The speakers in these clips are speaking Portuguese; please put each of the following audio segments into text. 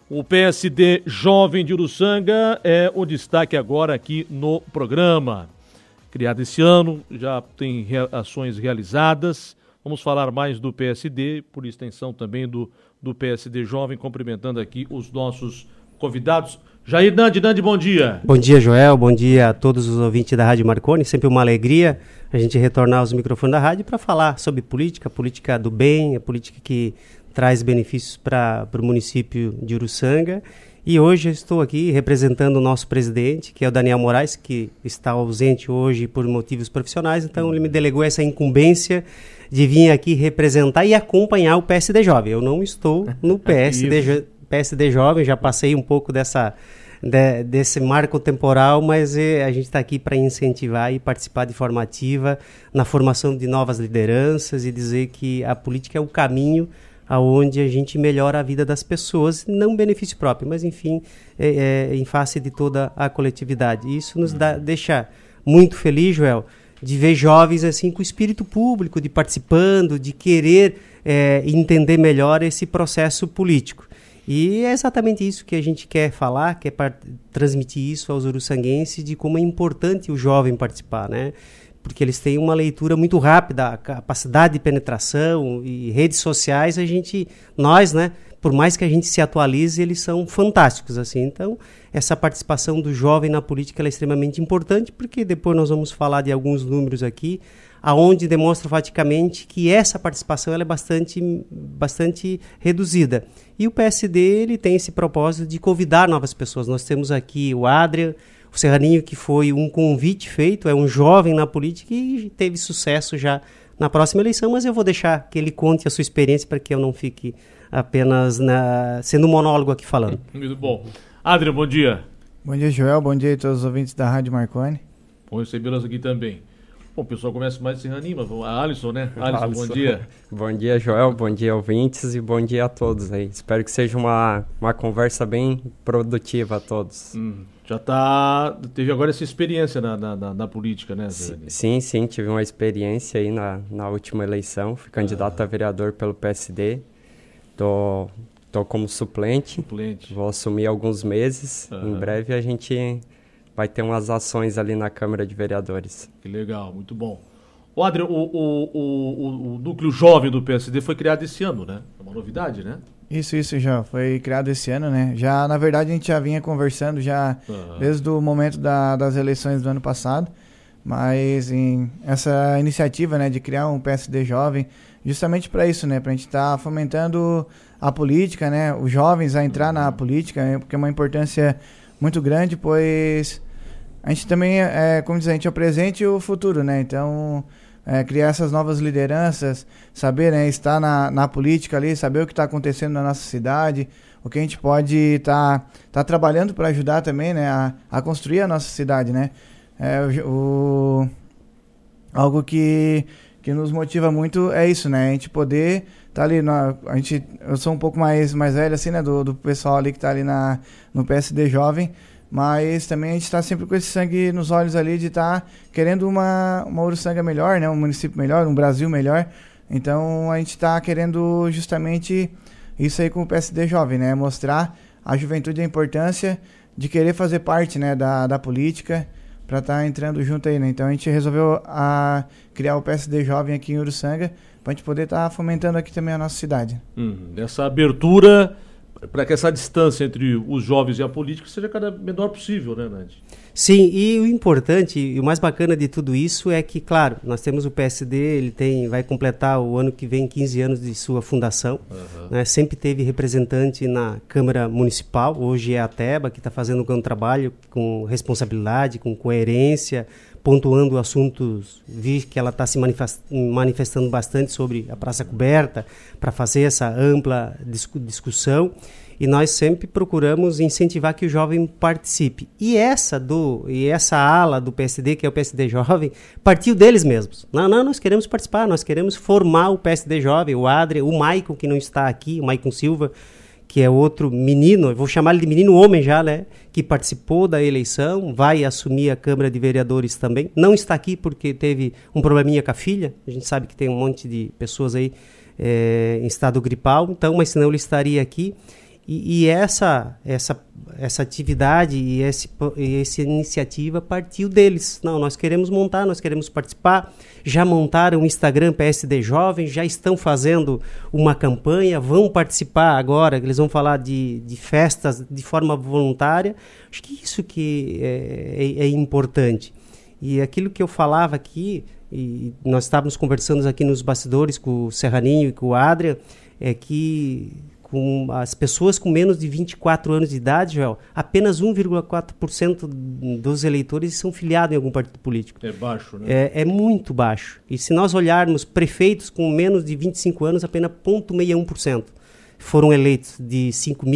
O PSD Jovem de Uruçanga é o destaque agora aqui no programa. Criado esse ano, já tem ações realizadas. Vamos falar mais do PSD, por extensão também do PSD Jovem, cumprimentando aqui os nossos convidados. Jair Nandi, bom dia. Bom dia, Joel, bom dia a todos os ouvintes da Rádio Marconi. Sempre uma alegria a gente retornar aos microfones da rádio para falar sobre política, política do bem, a política que traz benefícios para o município de Uruçanga. E hoje eu estou aqui representando o nosso presidente, que é o Daniel Moraes, que está ausente hoje por motivos profissionais. Então ele me delegou essa incumbência de vir aqui representar e acompanhar o PSD Jovem. Eu não estou no PSD Jovem, já passei um pouco desse marco temporal, mas a gente está aqui para incentivar e participar de forma ativa na formação de novas lideranças e dizer que a política é o caminho aonde a gente melhora a vida das pessoas, não benefício próprio, mas enfim, em face de toda a coletividade. Isso nos deixa muito feliz, Joel, de ver jovens assim com espírito público, de participando, de querer entender melhor esse processo político. E é exatamente isso que a gente quer falar, quer transmitir isso aos uruçanguenses de como é importante o jovem participar, né? Porque eles têm uma leitura muito rápida, a capacidade de penetração e redes sociais, nós, né, por mais que a gente se atualize, eles são fantásticos, assim. Então, essa participação do jovem na política ela é extremamente importante, porque depois nós vamos falar de alguns números aqui, aonde demonstra faticamente que essa participação ela é bastante reduzida. E o PSD ele tem esse propósito de convidar novas pessoas. Nós temos aqui o Adrian, o Serraninho, que foi um convite feito, é um jovem na política e teve sucesso já na próxima eleição, mas eu vou deixar que ele conte a sua experiência para que eu não fique apenas sendo um monólogo aqui falando. Muito bom. Adrian, bom dia. Bom dia, Joel, bom dia a todos os ouvintes da Rádio Marconi. Bom recebê-los aqui também. Bom, o pessoal começa mais sem anima. A Alisson, né? Alisson, bom dia. Bom dia, Joel. Bom dia, ouvintes. E bom dia a todos aí. Espero que seja uma conversa bem produtiva a todos. Teve agora essa experiência na política, né? Sim, tive uma experiência aí na última eleição. Fui candidato a vereador pelo PSD. Tô como suplente. Vou assumir alguns meses. Em breve a gente vai ter umas ações ali na Câmara de Vereadores. Que legal, muito bom. Ô, Adriano, o núcleo jovem do PSD foi criado esse ano, né? É uma novidade, né? Isso já foi criado esse ano, né? Já, na verdade, a gente já vinha conversando desde o momento das eleições do ano passado, mas essa iniciativa, né, de criar um PSD jovem, justamente para isso, né? Para a gente estar fomentando a política, né? Os jovens a entrar na política, né? Porque é uma importância muito grande, pois a gente também, como diz, a gente é o presente e o futuro, né? Então, criar essas novas lideranças, saber, né, estar na política ali, saber o que está acontecendo na nossa cidade, o que a gente pode estar trabalhando para ajudar também, né, a construir a nossa cidade, né? Algo que nos motiva muito é isso, né? A gente poder estar ali, eu sou um pouco mais velho assim, né, do pessoal ali que está ali no PSD Jovem, mas também a gente está sempre com esse sangue nos olhos ali de estar querendo uma Uruçanga melhor, né? Um município melhor, um Brasil melhor. Então a gente está querendo justamente isso aí com o PSD Jovem, né? Mostrar à juventude a importância de querer fazer parte, né, da política para estar entrando junto aí, né? Então a gente resolveu criar o PSD Jovem aqui em Uruçanga para a gente poder estar fomentando aqui também a nossa cidade. Essa abertura para que essa distância entre os jovens e a política seja cada menor possível, né, Nandi? Sim, e o importante e o mais bacana de tudo isso é que, claro, nós temos o PSD, vai completar o ano que vem 15 anos de sua fundação, né? Sempre teve representante na Câmara Municipal, hoje é a Teba, que está fazendo um grande trabalho com responsabilidade, com coerência, pontuando assuntos, vi que ela está se manifestando bastante sobre a Praça Coberta, para fazer essa ampla discussão, e nós sempre procuramos incentivar que o jovem participe. E essa ala do PSD, que é o PSD Jovem, partiu deles mesmos. Não, nós queremos participar, nós queremos formar o PSD Jovem, o Adrian, o Maicon, que não está aqui, o Maicon Silva, que é outro menino, eu vou chamar ele de menino homem já, né, que participou da eleição, vai assumir a Câmara de Vereadores também. Não está aqui porque teve um probleminha com a filha, a gente sabe que tem um monte de pessoas aí em estado gripal, então, mas senão ele estaria aqui. E essa atividade e essa iniciativa partiu deles. Não, nós queremos montar, nós queremos participar. Já montaram o Instagram PSD Jovem, já estão fazendo uma campanha, vão participar agora, eles vão falar de festas de forma voluntária. Acho que isso que é importante. E aquilo que eu falava aqui, e nós estávamos conversando aqui nos bastidores com o Serraninho e com o Adrian, é que com as pessoas com menos de 24 anos de idade, Joel, apenas 1,4% dos eleitores são filiados em algum partido político. É baixo, né? É muito baixo. E se nós olharmos prefeitos com menos de 25 anos, apenas 0,61% foram eleitos de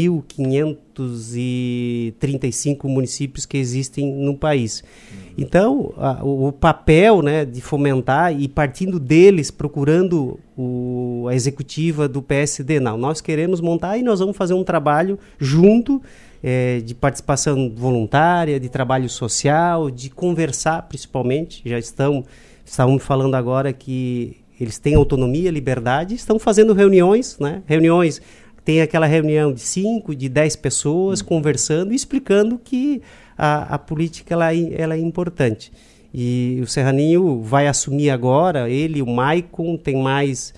5.535 municípios que existem no país. Então, o papel, né, de fomentar e partindo deles, procurando a executiva do PSD, não, nós queremos montar e nós vamos fazer um trabalho junto, de participação voluntária, de trabalho social, de conversar principalmente. Já estavam me falando agora que eles têm autonomia, liberdade, estão fazendo reuniões, né? Reuniões, tem aquela reunião de 5, de 10 pessoas conversando e explicando que a política ela é importante. E o Serraninho vai assumir agora, ele, o Maicon, tem mais...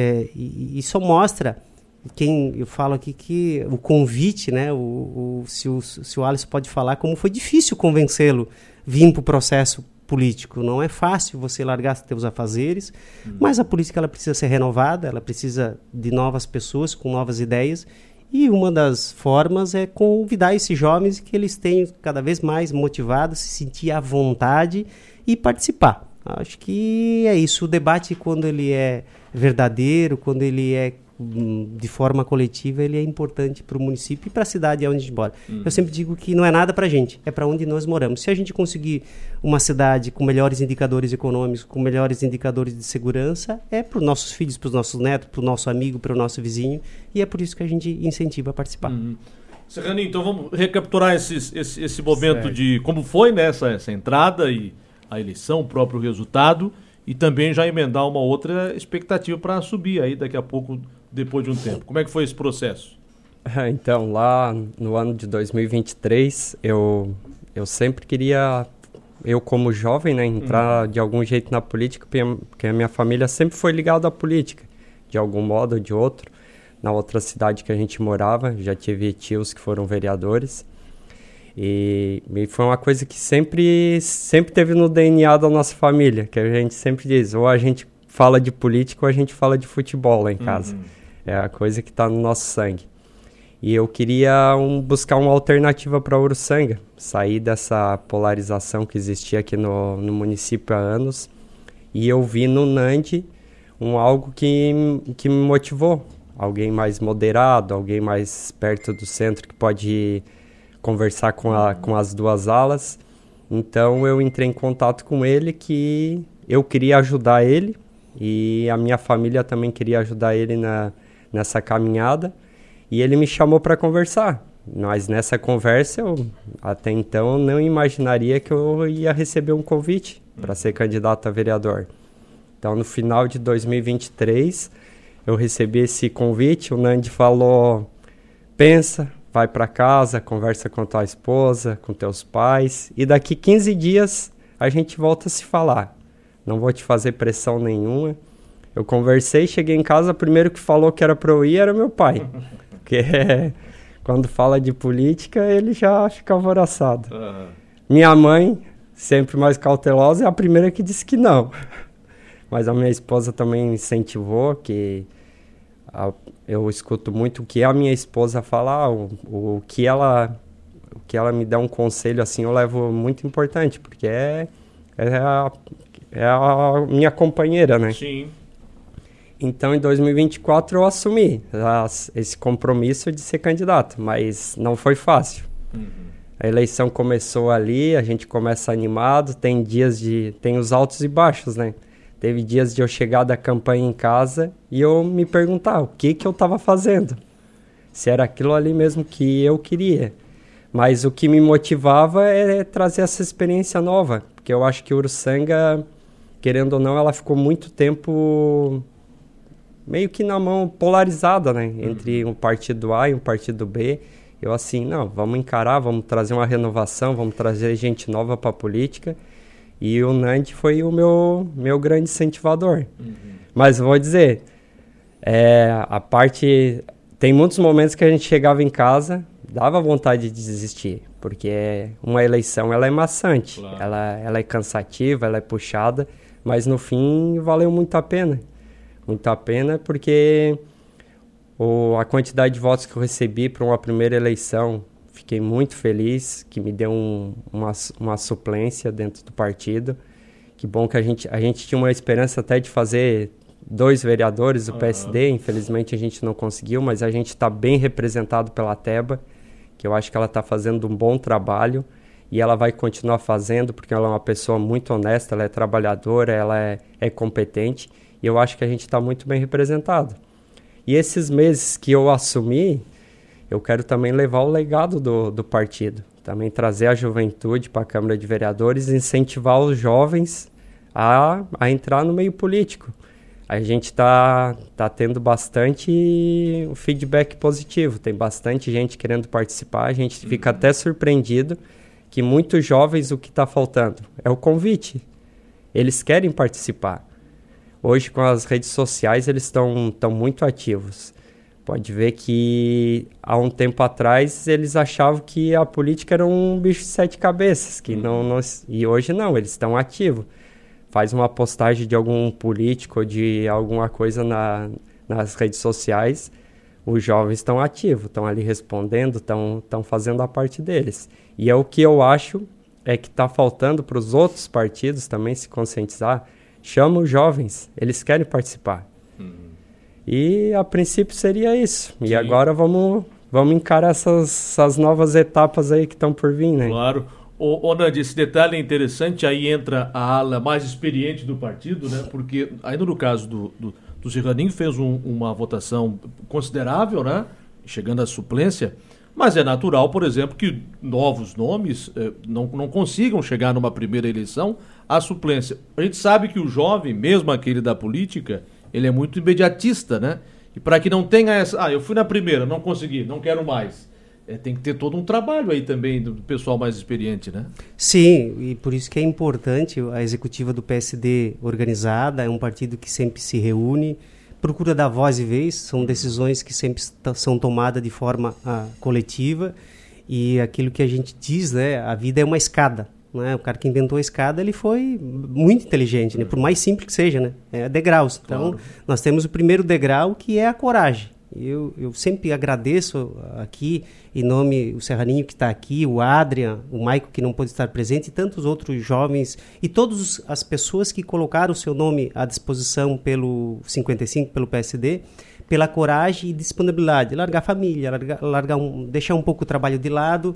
e só mostra, eu falo aqui que o convite, né? Se o Alisson pode falar, como foi difícil convencê-lo vir para o processo político. Não é fácil você largar seus afazeres, mas a política ela precisa ser renovada, ela precisa de novas pessoas com novas ideias, e uma das formas é convidar esses jovens que eles tenham cada vez mais motivados, se sentir à vontade e participar. Acho que é isso. O debate, quando ele é verdadeiro, quando ele é de forma coletiva, ele é importante para o município e para a cidade onde a gente mora. Eu sempre digo que não é nada para a gente, é para onde nós moramos. Se a gente conseguir uma cidade com melhores indicadores econômicos, com melhores indicadores de segurança, é para os nossos filhos, para os nossos netos, para o nosso amigo, para o nosso vizinho, e é por isso que a gente incentiva a participar. Serraninho, então vamos recapturar esse momento de como foi, né, essa entrada e a eleição, o próprio resultado, e também já emendar uma outra expectativa para subir aí daqui a pouco, depois de um tempo. Como é que foi esse processo? Então, lá no ano de 2023, eu sempre queria, eu como jovem, né, entrar de algum jeito na política, porque a minha família sempre foi ligada à política, de algum modo ou de outro. Na outra cidade que a gente morava, já tive tios que foram vereadores. E foi uma coisa que sempre teve no DNA da nossa família, que a gente sempre diz, ou a gente fala de política ou a gente fala de futebol lá em casa. É a coisa que está no nosso sangue. E eu queria buscar uma alternativa para Uruçanga, sair dessa polarização que existia aqui no município há anos. E eu vi no Nandi algo que me motivou. Alguém mais moderado, alguém mais perto do centro que pode conversar com as duas alas. Então eu entrei em contato com ele, que eu queria ajudar ele e a minha família também queria ajudar ele nessa caminhada, e ele me chamou para conversar. Mas nessa conversa eu até então não imaginaria que eu ia receber um convite para ser candidato a vereador. Então no final de 2023 eu recebi esse convite, o Nandi falou, pensa, vai para casa, conversa com tua esposa, com teus pais, e daqui 15 dias a gente volta a se falar. Não vou te fazer pressão nenhuma. Eu conversei, cheguei em casa, o primeiro que falou que era para eu ir era meu pai. Porque quando fala de política, ele já fica alvoroçado. Minha mãe, sempre mais cautelosa, é a primeira que disse que não. Mas a minha esposa também incentivou, que eu escuto muito o que a minha esposa fala, o que ela me dá um conselho assim, eu levo muito importante, porque é a minha companheira, né? Sim. Então, em 2024, eu assumi esse compromisso de ser candidato, mas não foi fácil. A eleição começou ali, a gente começa animado, tem os altos e baixos, né? Teve dias de eu chegar da campanha em casa e eu me perguntar o que eu estava fazendo. Se era aquilo ali mesmo que eu queria. Mas o que me motivava é trazer essa experiência nova. Porque eu acho que Uruçanga, querendo ou não, ela ficou muito tempo meio que na mão polarizada, né? Entre um partido A e um partido B. Eu assim, não, vamos encarar, vamos trazer uma renovação, vamos trazer gente nova para a política. E o Nandi foi o meu grande incentivador. Mas vou dizer, a parte... Tem muitos momentos que a gente chegava em casa, dava vontade de desistir. Porque uma eleição, ela é maçante. Claro. Ela é cansativa, ela é puxada. Mas no fim, valeu muito a pena. Muito a pena porque... a quantidade de votos que eu recebi para uma primeira eleição, fiquei muito feliz, que me deu uma suplência dentro do partido. Que bom que a gente tinha uma esperança até de fazer 2 vereadores do PSD, infelizmente a gente não conseguiu, mas a gente está bem representado pela Teba, que eu acho que ela está fazendo um bom trabalho e ela vai continuar fazendo, porque ela é uma pessoa muito honesta, ela é trabalhadora, ela é competente, e eu acho que a gente está muito bem representado. E esses meses que eu assumi, eu quero também levar o legado do partido. Também trazer a juventude para a Câmara de Vereadores e incentivar os jovens a entrar no meio político. A gente está tendo bastante feedback positivo. Tem bastante gente querendo participar. A gente fica até surpreendido que muitos jovens, o que está faltando é o convite. Eles querem participar. Hoje, com as redes sociais, eles estão muito ativos. Pode ver que, há um tempo atrás, eles achavam que a política era um bicho de 7 cabeças. E hoje não, eles estão ativos. Faz uma postagem de algum político ou de alguma coisa nas redes sociais, os jovens estão ativos, estão ali respondendo, estão fazendo a parte deles. E é o que eu acho é que está faltando para os outros partidos também se conscientizar. Chama os jovens, eles querem participar. E a princípio seria isso. Sim. E agora vamos encarar essas novas etapas aí que estão por vir, né? Claro. Nandi, esse detalhe é interessante, aí entra a ala mais experiente do partido, né? Porque ainda no caso do Serraninho fez uma votação considerável, né? Chegando à suplência, mas é natural, por exemplo, que novos nomes não consigam chegar numa primeira eleição à suplência. A gente sabe que o jovem, mesmo aquele da política, ele é muito imediatista, né? E para que não tenha essa... eu fui na primeira, não consegui, não quero mais. Tem que ter todo um trabalho aí também do pessoal mais experiente, né? Sim, e por isso que é importante a executiva do PSD organizada, é um partido que sempre se reúne, procura dar voz e vez, são decisões que sempre são tomadas de forma coletiva, e aquilo que a gente diz, né, a vida é uma escada, né? O cara que inventou a escada, ele foi muito inteligente, né? Por mais simples que seja, né? É degraus. Então, claro. Nós temos o primeiro degrau, que é a coragem. Eu sempre agradeço aqui, em nome do Serraninho que está aqui, o Adrian, o Maico que não pôde estar presente, e tantos outros jovens, e todas as pessoas que colocaram o seu nome à disposição pelo 55, pelo PSD, pela coragem e disponibilidade, largar a família, deixar um pouco o trabalho de lado,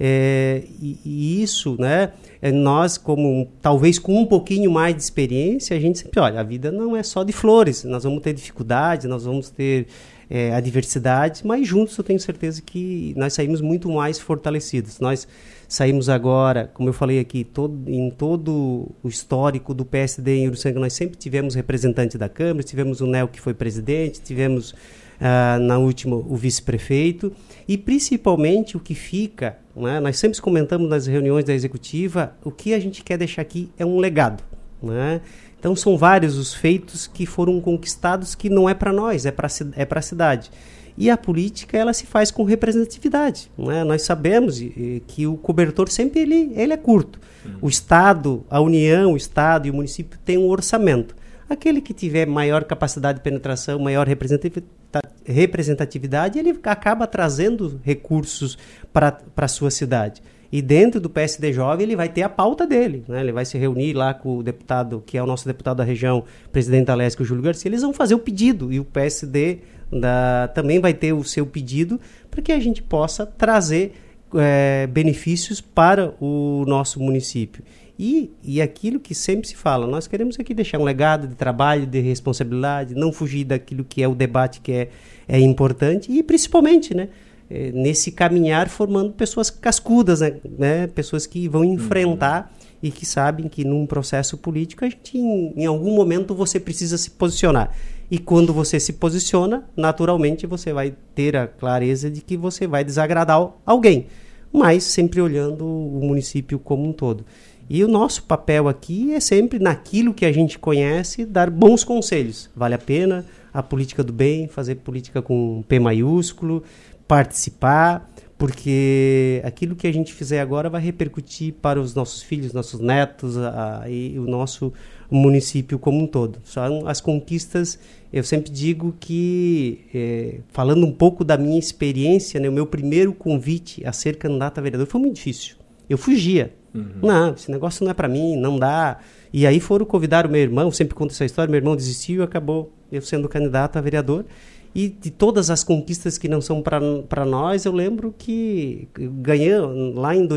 e isso, né, nós, talvez com um pouquinho mais de experiência, a gente sempre olha, a vida não é só de flores, nós vamos ter dificuldades, nós vamos ter adversidades, mas juntos eu tenho certeza que nós saímos muito mais fortalecidos. Nós saímos agora, como eu falei aqui, em todo o histórico do PSD em Uruçanga, nós sempre tivemos representante da Câmara, tivemos o Nel que foi presidente, tivemos na última o vice-prefeito, e principalmente o que fica, né, nós sempre comentamos nas reuniões da executiva, o que a gente quer deixar aqui é um legado, né? Então são vários os feitos que foram conquistados que não é para nós, é para a cidade. E a política, ela se faz com representatividade, né? Nós sabemos que o cobertor sempre ele é curto. O Estado, a União, o Estado e o município têm um orçamento. Aquele que tiver maior capacidade de penetração, maior representatividade, ele acaba trazendo recursos para a sua cidade. E dentro do PSD Jovem ele vai ter a pauta dele, né? Ele vai se reunir lá com o deputado, que é o nosso deputado da região, presidente da LESC, o Júlio Garcia, eles vão fazer o pedido, e o PSD também vai ter o seu pedido, para que a gente possa trazer benefícios para o nosso município. E aquilo que sempre se fala, nós queremos aqui deixar um legado de trabalho, de responsabilidade, não fugir daquilo que é o debate que é importante, e principalmente, né, nesse caminhar formando pessoas cascudas, né? Pessoas que vão enfrentar e que sabem que num processo político a gente, em algum momento você precisa se posicionar. E quando você se posiciona, naturalmente você vai ter a clareza de que você vai desagradar alguém, mas sempre olhando o município como um todo. E o nosso papel aqui é sempre, naquilo que a gente conhece, dar bons conselhos. Vale a pena a política do bem, fazer política com P maiúsculo, participar, porque aquilo que a gente fizer agora vai repercutir para os nossos filhos, nossos netos e o nosso município como um todo. São as conquistas, eu sempre digo que, falando um pouco da minha experiência, né, o meu primeiro convite a ser candidato a vereador foi muito difícil. Eu fugia. Não, esse negócio não é para mim, não dá. E aí foram convidar o meu irmão, sempre conto essa história, meu irmão desistiu e acabou eu sendo candidato a vereador. E de todas as conquistas que não são para nós, eu lembro que ganhei lá em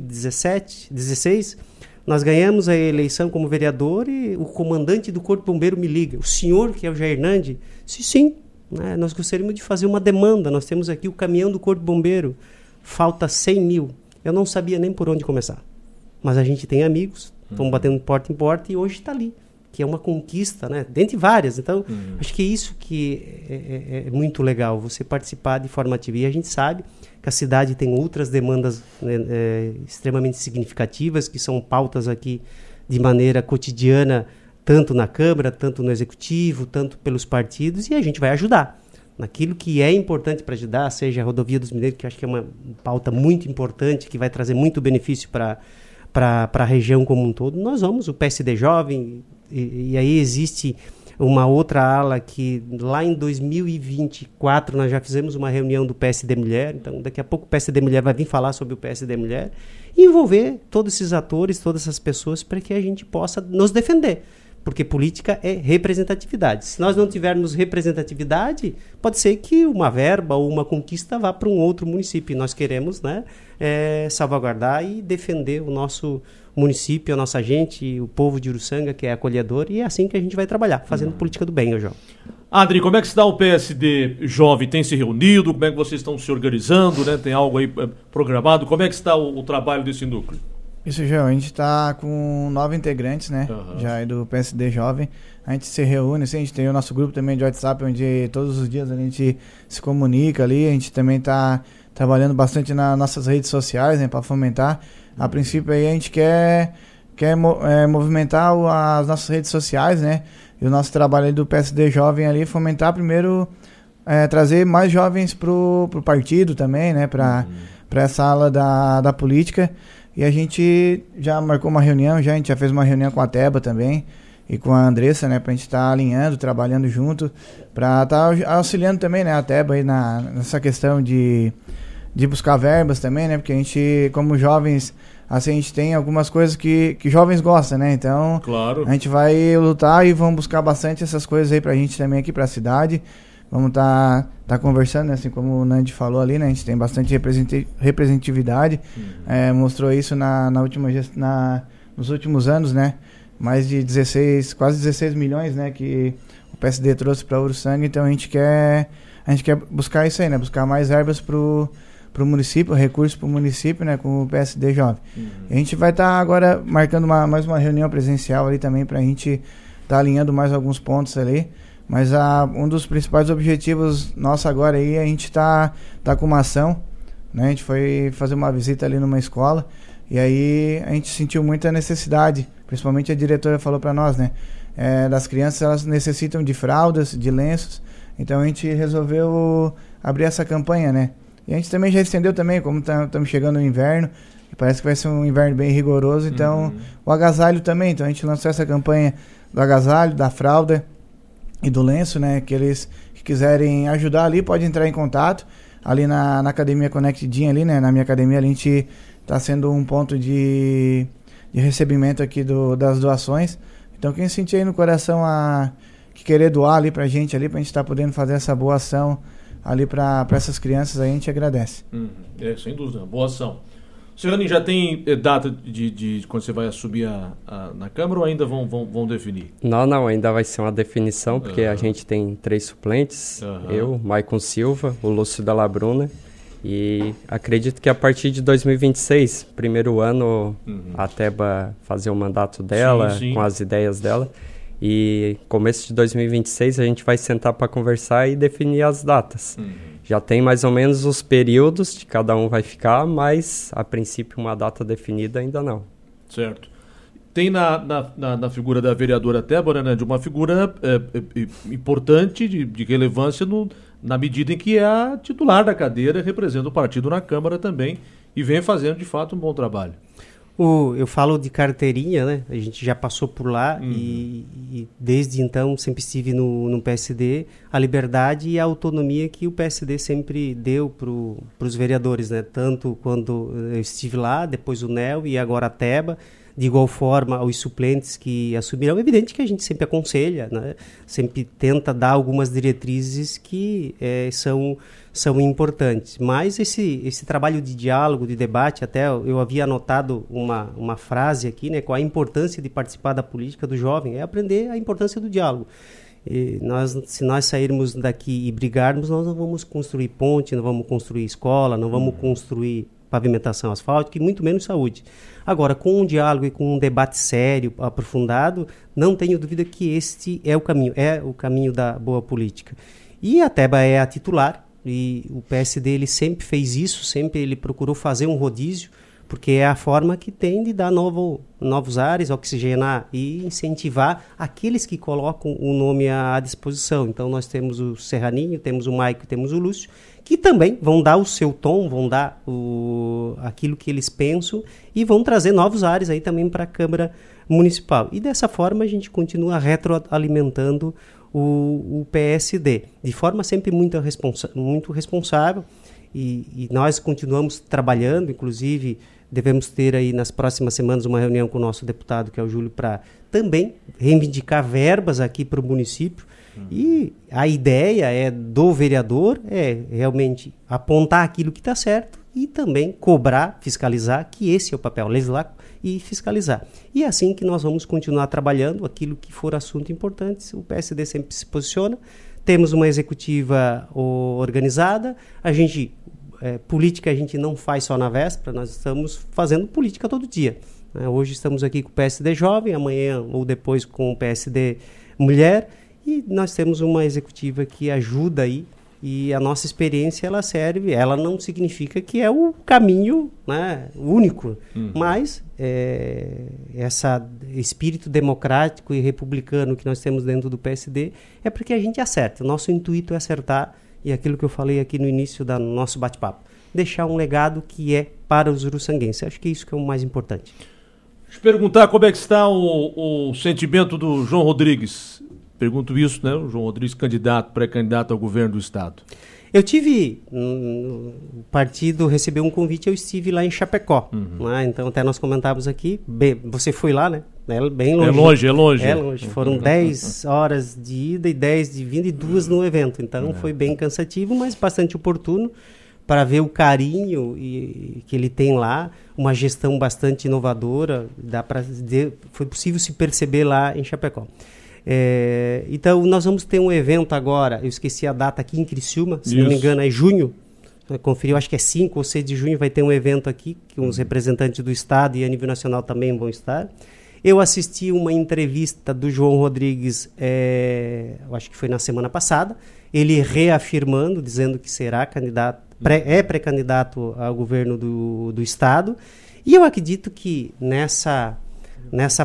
2016, nós ganhamos a eleição como vereador e o comandante do Corpo Bombeiro me liga. O senhor, que é o Jair Hernandes, sim, né, nós gostaríamos de fazer uma demanda, nós temos aqui o caminhão do Corpo Bombeiro, falta 100 mil. Eu não sabia nem por onde começar. Mas a gente tem amigos, estão batendo de porta em porta e hoje está ali, que é uma conquista, né? Dentre várias. Então, acho que é isso que é muito legal, você participar de forma ativa. E a gente sabe que a cidade tem outras demandas extremamente significativas, que são pautas aqui de maneira cotidiana, tanto na Câmara, tanto no Executivo, tanto pelos partidos, e a gente vai ajudar. Naquilo que é importante para ajudar, seja a Rodovia dos Mineiros, que eu acho que é uma pauta muito importante, que vai trazer muito benefício para a região como um todo, nós vamos, o PSD Jovem, e aí existe uma outra ala que lá em 2024 nós já fizemos uma reunião do PSD Mulher, então daqui a pouco o PSD Mulher vai vir falar sobre o PSD Mulher e envolver todos esses atores, todas essas pessoas para que a gente possa nos defender. Porque política é representatividade. Se nós não tivermos representatividade, pode ser que uma verba ou uma conquista vá para um outro município. E nós queremos, né, salvaguardar e defender o nosso município, a nossa gente, o povo de Uruçanga, que é acolhedor, e é assim que a gente vai trabalhar, fazendo política do bem, João. Adri, como é que está o PSD Jovem? Tem se reunido? Como é que vocês estão se organizando? Né? Tem algo aí programado? Como é que está o trabalho desse núcleo? Isso, João, a gente está com 9 integrantes, né, já é do PSD Jovem. A gente se reúne, assim, a gente tem o nosso grupo também de WhatsApp, onde todos os dias a gente se comunica ali. A gente também está trabalhando bastante nas nossas redes sociais, né, para fomentar. A princípio aí a gente quer movimentar as nossas redes sociais, né, e o nosso trabalho aí do PSD Jovem ali, fomentar primeiro, trazer mais jovens pro partido também, né, para essa ala da política. E a gente já marcou uma reunião, a gente já fez uma reunião com a Teba também e com a Andressa, né, pra gente estar alinhando, trabalhando junto, pra estar auxiliando também, né, a Teba aí nessa questão de buscar verbas também, né, porque a gente, como jovens, assim, a gente tem algumas coisas que jovens gostam, né, então claro, a gente vai lutar e vamos buscar bastante essas coisas aí pra gente também aqui pra cidade. Vamos tá conversando, né? Assim como o Nandi falou ali, né? A gente tem bastante representatividade. Mostrou isso nos últimos anos, né? Mais de quase 16 milhões, né? Que o PSD trouxe para Uruçanga. Então a gente quer buscar isso aí, né? Buscar mais verbas pro município, recursos pro município, né? Com o PSD Jovem. A gente vai estar agora marcando mais uma reunião presencial ali também pra gente tá alinhando mais alguns pontos ali. Mas um dos principais objetivos nosso agora aí, a gente tá com uma ação, né? A gente foi fazer uma visita ali numa escola e aí a gente sentiu muita necessidade, principalmente a diretora falou para nós, né? Das crianças, elas necessitam de fraldas, de lenços, então a gente resolveu abrir essa campanha, né? E a gente também já estendeu também, como estamos chegando no inverno, e parece que vai ser um inverno bem rigoroso, então o agasalho também, então a gente lançou essa campanha do agasalho, da fralda e do lenço, né, aqueles que quiserem ajudar ali, pode entrar em contato ali na Academia Connectedinha ali, né, na minha academia ali, a gente está sendo um ponto de recebimento aqui das doações, então quem sentir aí no coração que querer doar ali pra gente estar podendo fazer essa boa ação ali para essas crianças, aí a gente agradece. Sem dúvida, boa ação. Senhor, já tem data de quando você vai assumir na Câmara ou ainda vão definir? Não, ainda vai ser uma definição, porque a gente tem 3 suplentes, eu, Maicon Silva, o Lúcio da Labruna E acredito que a partir de 2026, primeiro ano, a Teba fazer o mandato dela, com as ideias dela. E começo de 2026 a gente vai sentar para conversar e definir as datas. Já tem mais ou menos os períodos de cada um vai ficar, mas a princípio uma data definida ainda não. Certo. Tem na figura da vereadora Teba, né, de uma figura importante, de relevância na medida em que é a titular da cadeira, representa o partido na Câmara também e vem fazendo de fato um bom trabalho. Eu falo de carteirinha, né? A gente já passou por lá e desde então sempre estive no PSD, a liberdade e a autonomia que o PSD sempre deu para os vereadores, né? Tanto quando eu estive lá, depois o NEL e agora a Teba. De igual forma aos suplentes que assumirão. É evidente que a gente sempre aconselha, né? Sempre tenta dar algumas diretrizes que são importantes. Mas esse trabalho de diálogo, de debate, até eu havia anotado uma frase aqui, né? Com a importância de participar da política do jovem, é aprender a importância do diálogo. Se nós sairmos daqui e brigarmos, nós não vamos construir ponte, não vamos construir escola, não vamos construir pavimentação asfáltica e muito menos saúde. Agora, com um diálogo e com um debate sério, aprofundado, não tenho dúvida que este é o caminho da boa política. E a Teba é a titular, e o PSD ele sempre fez isso, sempre ele procurou fazer um rodízio, porque é a forma que tem de dar novos ares, oxigenar e incentivar aqueles que colocam o nome à disposição. Então nós temos o Serraninho, temos o Maico, temos o Lúcio, que também vão dar o seu tom, vão dar aquilo que eles pensam e vão trazer novos ares aí também para a Câmara Municipal. E dessa forma a gente continua retroalimentando o PSD, de forma sempre muito responsável, e nós continuamos trabalhando, inclusive devemos ter aí nas próximas semanas uma reunião com o nosso deputado, que é o Júlio, para também reivindicar verbas aqui para o município. E a ideia do vereador é realmente apontar aquilo que está certo e também cobrar, fiscalizar, que esse é o papel, legislar e fiscalizar. E é assim que nós vamos continuar trabalhando aquilo que for assunto importante. O PSD sempre se posiciona, temos uma executiva organizada, política a gente não faz só na véspera, nós estamos fazendo política todo dia. Hoje estamos aqui com o PSD Jovem, amanhã ou depois com o PSD Mulher, e nós temos uma executiva que ajuda aí, e a nossa experiência ela serve, ela não significa que é o caminho, né, único, mas esse espírito democrático e republicano que nós temos dentro do PSD é porque a gente acerta. O nosso intuito é acertar, e aquilo que eu falei aqui no início do nosso bate-papo, deixar um legado que é para os uruçanguenses. Acho que é isso que é o mais importante. Deixa eu perguntar como é que está o sentimento do João Rodrigues. Pergunto isso, né? O João Rodrigues, pré-candidato ao governo do estado. Eu tive, o partido recebeu um convite, eu estive lá em Chapecó, né? Então até nós comentávamos aqui, você foi lá, né? Bem longe. É longe. Foram 10 horas de ida e 10 de vinda e 2 no evento, então foi bem cansativo, mas bastante oportuno para ver o carinho que ele tem lá, uma gestão bastante inovadora, foi possível se perceber lá em Chapecó. Então nós vamos ter um evento agora, eu esqueci a data, aqui em Criciúma, se não me engano é junho, conferi, eu acho que é 5 ou 6 de junho, vai ter um evento aqui, que os representantes do estado e a nível nacional também vão estar. Eu assisti uma entrevista do João Rodrigues, eu acho que foi na semana passada, ele reafirmando, dizendo que será candidato, pré-candidato ao governo do estado, e eu acredito que nesse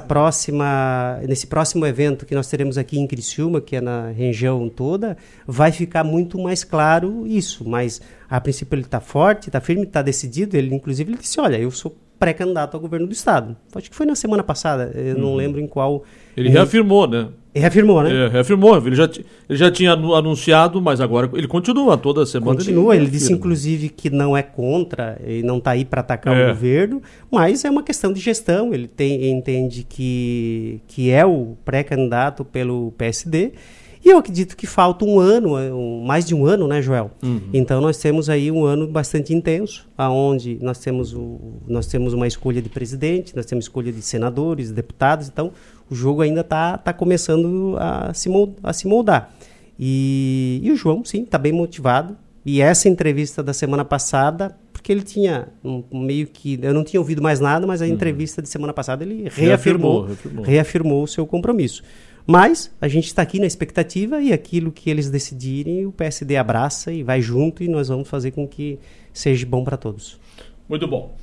próximo evento que nós teremos aqui em Criciúma, que é na região toda, vai ficar muito mais claro isso, mas a princípio ele está forte, está firme, está decidido, ele disse, olha, eu sou pré-candidato ao governo do estado. Acho que foi na semana passada, eu não lembro em qual... Ele reafirmou, né? Reafirmou, né? Reafirmou, ele já tinha anunciado, mas agora ele continua toda semana. Ele disse inclusive que não é contra, e não está aí para atacar o governo, mas é uma questão de gestão, ele entende que é o pré-candidato pelo PSD, e eu acredito que falta um ano, mais de um ano, né, Joel? Então nós temos aí um ano bastante intenso, onde nós temos uma escolha de presidente, nós temos escolha de senadores, deputados, então o jogo ainda está começando a se moldar. E o João, sim, está bem motivado, E essa entrevista da semana passada, porque ele tinha meio que... Eu não tinha ouvido mais nada, mas a entrevista de semana passada ele reafirmou o seu compromisso. Mas a gente está aqui na expectativa e aquilo que eles decidirem, o PSD abraça e vai junto e nós vamos fazer com que seja bom para todos. Muito bom.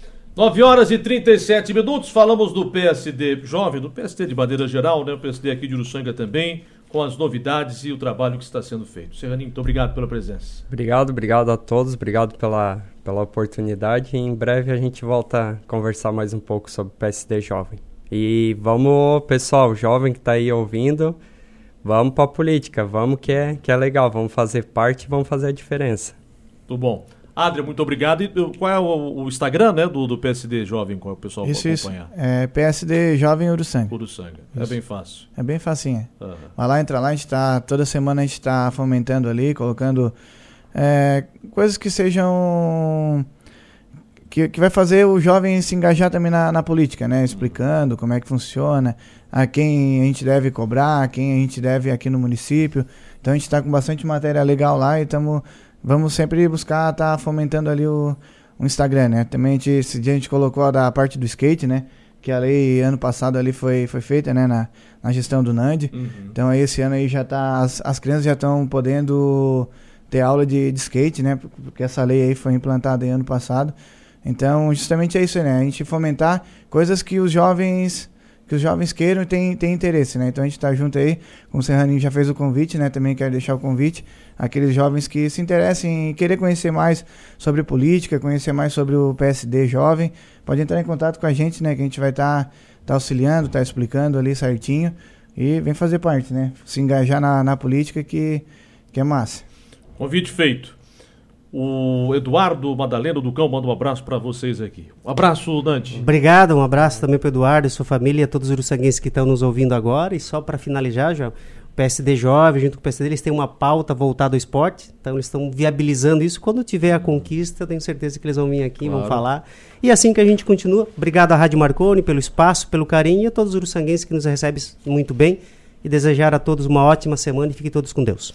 9h37, falamos do PSD jovem, do PSD de maneira geral, né? O PSD aqui de Uruçanga também, com as novidades e o trabalho que está sendo feito. Serraninho, muito obrigado pela presença. Obrigado a todos, obrigado pela oportunidade. E em breve a gente volta a conversar mais um pouco sobre o PSD jovem. E vamos, pessoal, jovem que está aí ouvindo, vamos para a política, vamos que é legal, vamos fazer parte, vamos fazer a diferença. Muito bom. Adria, muito obrigado. E qual é o Instagram, né, do PSD Jovem, qual o pessoal pode acompanhar? É PSD Jovem Uruçanga. É bem fácil. É bem facinho. Vai lá, entra lá, a gente tá, toda semana a gente está fomentando ali, colocando coisas que sejam... Que vai fazer o jovem se engajar também na política, né? Explicando como é que funciona, a quem a gente deve cobrar, a quem a gente deve aqui no município. Então a gente está com bastante matéria legal lá e vamos sempre buscar estar fomentando ali o Instagram, né? Também esse dia a gente colocou da parte do skate, né? Que a lei ano passado ali foi feita, né? Na gestão do NAND. Então aí esse ano aí já tá, as crianças já estão podendo ter aula de skate, né? Porque essa lei aí foi implantada ano passado. Então, justamente é isso, né? A gente fomentar coisas que os jovens queiram e têm interesse, né? Então a gente está junto aí, como o Serraninho já fez o convite, né? Também quero deixar o convite àqueles jovens que se interessem em querer conhecer mais sobre política, conhecer mais sobre o PSD jovem, pode entrar em contato com a gente, né? Que a gente vai estar auxiliando, explicando ali certinho e vem fazer parte, né? Se engajar na política que é massa. Convite feito. O Eduardo Madaleno do Cão manda um abraço para vocês aqui. Um abraço, Dante. Obrigado, um abraço também para o Eduardo e sua família, todos os uruçanguenses que estão nos ouvindo agora. E só para finalizar, já, o PSD Jovem, junto com o PSD, eles têm uma pauta voltada ao esporte. Então eles estão viabilizando isso. Quando tiver a conquista, eu tenho certeza que eles vão vir aqui e vão falar. E assim que a gente continua. Obrigado à Rádio Marconi pelo espaço, pelo carinho e a todos os uruçanguenses que nos recebem muito bem. E desejar a todos uma ótima semana e fiquem todos com Deus.